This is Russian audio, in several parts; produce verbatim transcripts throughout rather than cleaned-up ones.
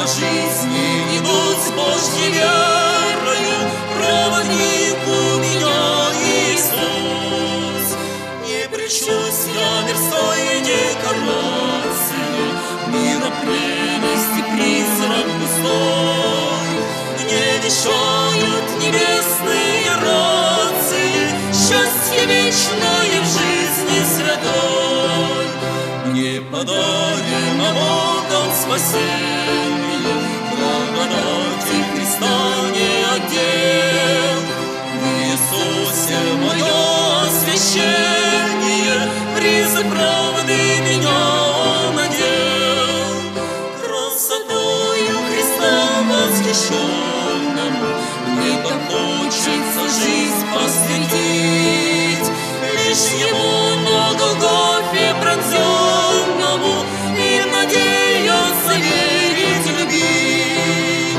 по жизни идут с Божьей верою, проводник у меня Иисус. Не прельщусь я мирской декорации, мира прелести призрак пустой. Мне вещают небесные рации счастье вечное в жизни святой. Мне подарено Богом спасение, благодати Христа не отдел. В Иисусе мое освящение, призрак правды меня Он одел. Красотою Христа восхищенному мне так хочется жизнь посвятить, лишь Ему на Голгофе пронзенному и надеяться, верить, любить.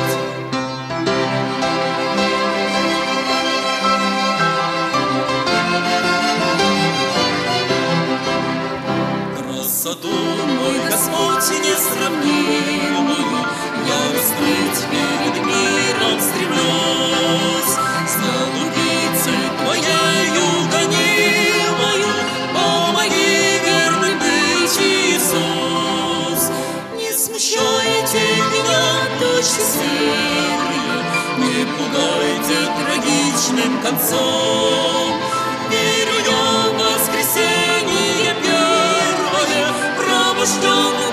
Красоту мой Господь несравнимую я раскрыть перед миром стремлюсь. Голубицы Твоею гонимою помоги верным быть, Иисус. Не смущайте меня, дочь серые, не пугайте трагичным концом. Верю я в воскресенье первое, пробужденное